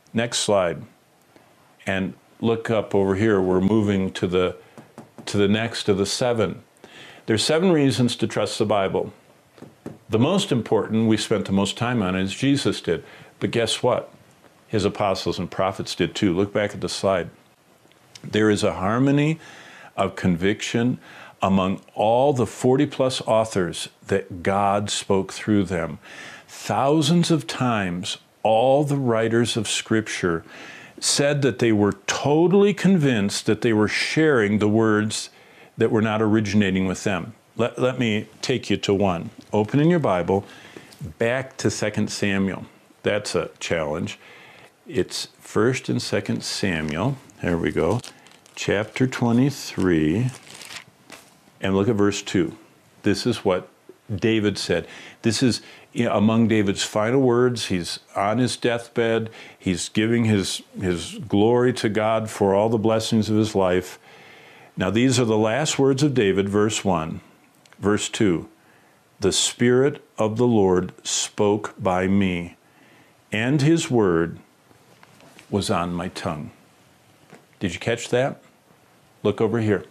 Next slide. And look up over here. We're moving to the next of the 7. There's 7 reasons to trust the Bible. The most important, we spent the most time on, is Jesus did. But guess what? His apostles and prophets did too. Look back at the slide. There is a harmony of conviction among all the 40-plus authors that God spoke through them. Thousands of times, all the writers of Scripture said that they were totally convinced that they were sharing the words that were not originating with them. Let me take you to one. Open in your Bible, back to 2 Samuel. That's a challenge. It's 1 and 2 Samuel. There we go. Chapter 23. And look at verse 2. This is what David said. This is among David's final words. He's on his deathbed. He's giving his glory to God for all the blessings of his life. Now, these are the last words of David, verse 1. Verse 2, the Spirit of the Lord spoke by me, and his word was on my tongue. Did you catch that? Look over here.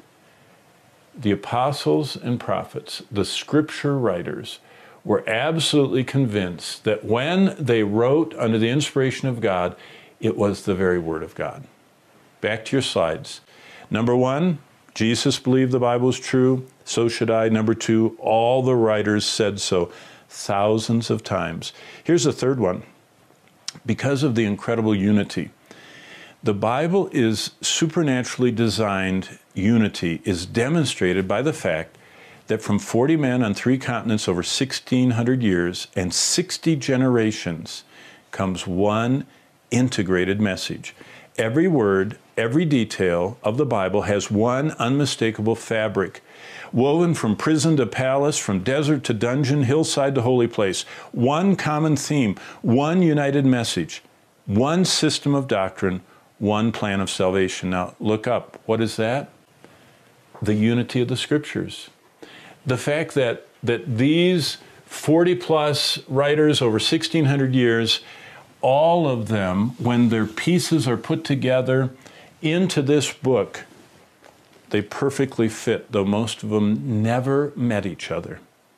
The apostles and prophets, the Scripture writers, were absolutely convinced that when they wrote under the inspiration of God, it was the very Word of God. Back to your slides. Number 1, Jesus believed the Bible was true. So should I. Number 2, all the writers said so thousands of times. Here's the third one. Because of the incredible unity, the Bible is supernaturally designed unity is demonstrated by the fact that from 40 men on 3 continents over 1,600 years and 60 generations comes one integrated message. Every word, every detail of the Bible has one unmistakable fabric, woven from prison to palace, from desert to dungeon, hillside to holy place. One common theme, one united message, one system of doctrine, one plan of salvation. Now, look up. What is that? The unity of the Scriptures. The fact that these 40-plus writers over 1,600 years, all of them, when their pieces are put together into this book, they perfectly fit, though most of them never met each other.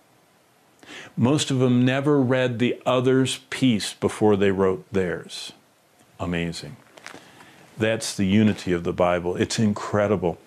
Most of them never read the other's piece before they wrote theirs. Amazing. That's the unity of the Bible. It's incredible.